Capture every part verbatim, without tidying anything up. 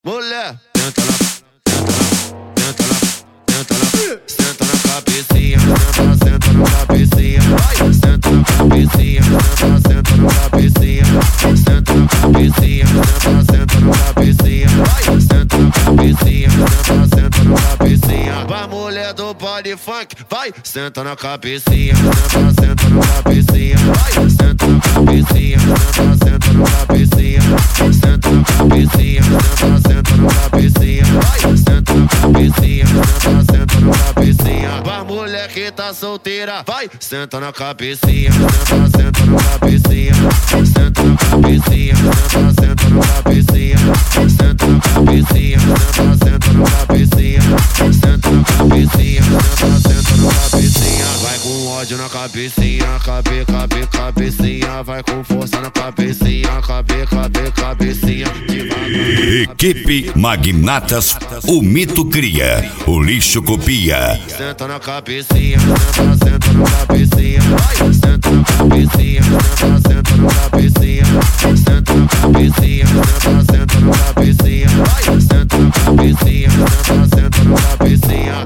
Mulher, senta na, senta na, senta na, senta na cabecinha, senta, senta na cabecinha, vai, senta na cabecinha, senta, senta na cabecinha, senta na cabecinha, senta, senta na cabecinha, vai, senta na cabecinha, senta, senta na cabecinha, vai mulher do body funk, vai, senta na cabecinha, senta, senta na cabecinha, vai, senta na cabecinha, senta, senta na cabecinha, senta na cabecinha, senta, senta na cabecinha, vai, senta na cabecinha, senta, senta na cabecinha, vai mulher que tá solteira, vai, senta na cabecinha, senta, senta na cabecinha, senta na cabecinha, senta, senta na cabecinha, senta na cabecinha, senta, senta na cabecinha, senta na cabecinha, senta, senta na cabecinha, vai com ódio na cabecinha, cabe, cabe, cabecinha, vai com força na cabecinha, cabe, cabe, cabecinha, Equipe Magnatas, o mito cria, o lixo copia. Senta na cabecinha, senta, senta na cabecinha, vai, senta na cabecinha, senta, senta na cabecinha, senta na cabecinha, senta, senta na cabecinha, vai, senta na cabecinha, senta, senta na cabecinha.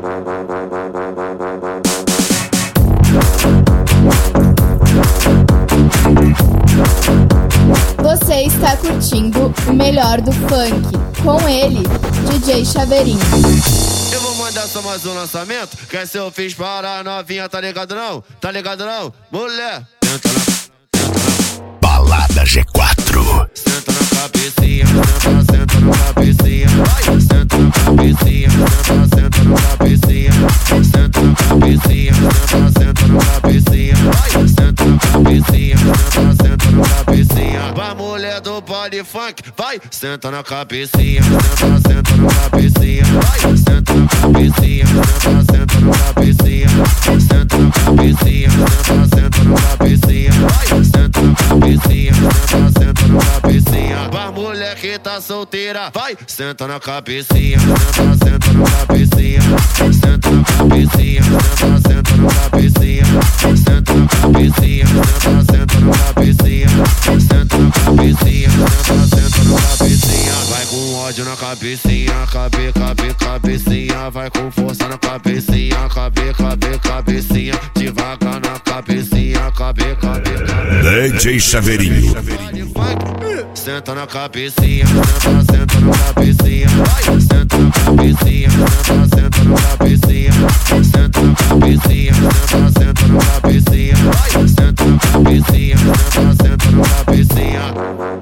Você está curtindo o melhor do funk, com ele, D J Chaveirinho. Eu vou mandar só mais um lançamento, que esse eu fiz para a novinha, tá ligado não? Tá ligado não? Mulher, senta na, senta na Balada G quatro. Senta na cabecinha, senta, senta na cabecinha, vai, senta na cabecinha, senta, senta na cabecinha, senta na cabecinha, senta, senta na cabecinha, vai, senta na cabecinha, senta, senta na cabecinha, vai mulher do body funk, vai, senta na cabecinha, senta, senta na cabecinha, vai, senta na cabecinha, senta, senta na cabecinha, senta na cabecinha, senta, senta na cabecinha, vai, senta na cabecinha, senta, senta na cabecinha, vai mulher que tá solteira, vai, senta na cabecinha, senta, senta na cabecinha, senta na cabecinha, senta, senta na cabecinha, senta na cabecinha, senta, senta na cabecinha, senta na cabecinha, senta, senta na cabecinha, vai com ódio na cabecinha, cabe, cabe, cabecinha, vai com força na cabecinha, cabe, cabe, cabecinha, devagar na cabecinha, cabe, cabe, cabe. D J Chaveirinho. Senta na cabecinha, senta, senta na cabecinha, vai, senta na cabecinha, senta, senta na cabecinha, senta na cabecinha, senta, senta na cabecinha, vai, senta na cabecinha, senta, senta na cabecinha.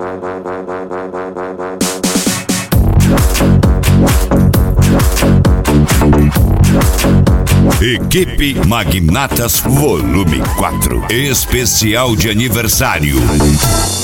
Equipe Magnatas Volume quatro, especial de aniversário.